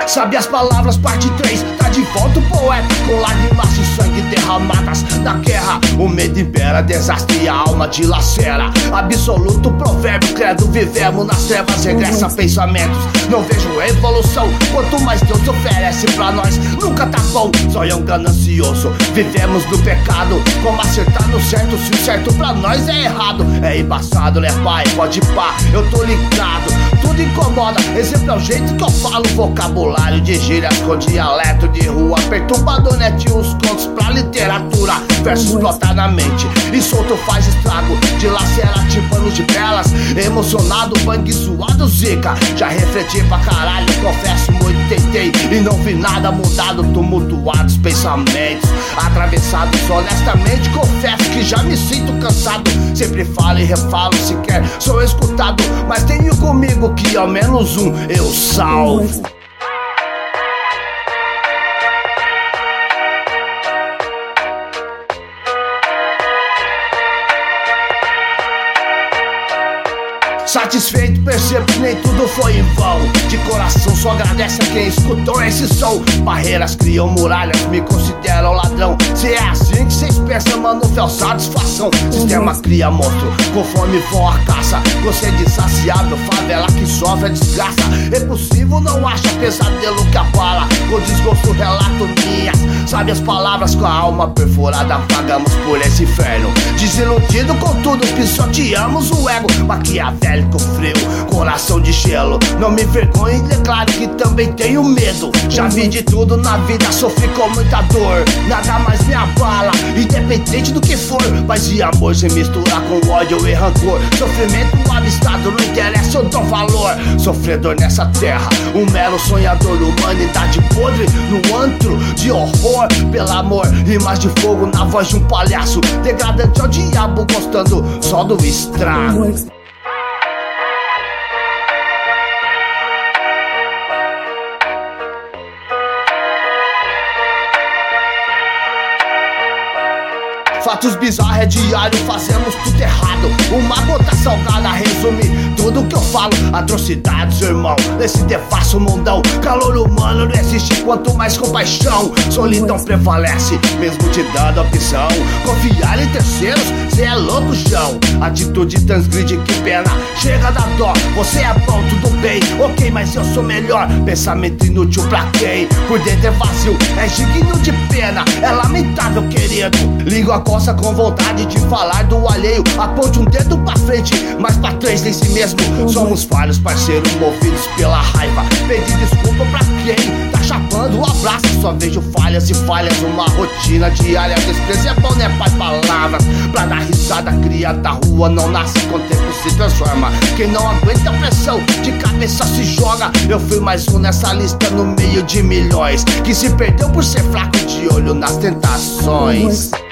Sabe as palavras, parte 3. Tá de volta o poeta com lágrimas de sangue derramadas na guerra. O medo impera, desastre e a alma dilacera. Absoluto provérbio, credo, vivemos nas trevas. Regressa pensamentos, não vejo evolução. Quanto mais Deus oferece pra nós, nunca tá bom. Sonhão ganancioso, vivemos no pecado. Como acertar no certo, se o certo pra nós é errado. É embaçado, né pai? Pode pá, eu tô ligado. Tudo incomoda, exemplo é o jeito que eu falo. Vocabulário de gírias com dialeto de rua. Perturbador, né? Tinha uns contos pra literatura. Versos brotar na mente e solto faz estrago. Dilacera tímpanos de belas. Emocionado, bang zoado, zica. Já refleti pra caralho, confesso muito tentei e não vi nada mudado. Tumultuados pensamentos atravessados honestamente. Confesso que já me sinto cansado. Sempre falo e refalo, sequer sou escutado. Mas tenho comigo que ao menos um eu salvo. Satisfeito, percebo que nem tudo foi em vão. De coração só agradece a quem escutou esse som. Barreiras criam muralhas, me consideram ladrão. Se é assim que cês pensam, mano, fel satisfação. Sistema cria monstro, conforme for a caça. Você é insaciável, favela que sofre a desgraça. Repulsivo não acha pesadelo que abala. Com desgosto relato minhas sabe as palavras, com a alma perfurada vagamos por esse inferno. Desiludido com tudo, pisoteamos o ego. Maquiavélico frio, coração de gelo. Não me envergonhe e declaro que também tenho medo. Já vi de tudo na vida, sofri com muita dor. Nada mais me abala, independente do que for. Paz e amor se misturar com ódio e rancor. Sofrimento avistado, não interessa, eu dou valor. Sofredor nessa terra, um mero sonhador. Humanidade podre no antro de horror. Pelo amor, rimas de fogo na voz de um palhaço. Degradante ao diabo, gostando só do estrago. Fatos bizarros é diário, fazemos tudo errado. Uma gota salgada resume tudo que eu falo. Atrocidades, irmão, nesse devasso mundão. Calor humano não existe, quanto mais compaixão. Solidão prevalece, mesmo te dando opção. Confiar em terceiros, cê é louco, chão. Atitude transgride, que pena, chega da dó. Você é bom, tudo bem, ok, mas eu sou melhor. Pensamento inútil pra quem? Por dentro é vazio, é digno de pena. É lamentável, querido. Língua coça com vontade de falar do alheio. Aponte um dedo pra frente, mas pra três em si mesmo. Somos falhos, parceiros, movidos pela raiva. Pedi desculpa pra quem tá chapando, abraça. Só vejo falhas e falhas, uma rotina diária. Desprezo é bom, né, pai? Palavras pra dar risada, cria da rua não nasce, com o tempo se transforma. Quem não aguenta a pressão, de cabeça se joga. Eu fui mais um nessa lista no meio de milhões que se perdeu por ser fraco de olho nas tentações.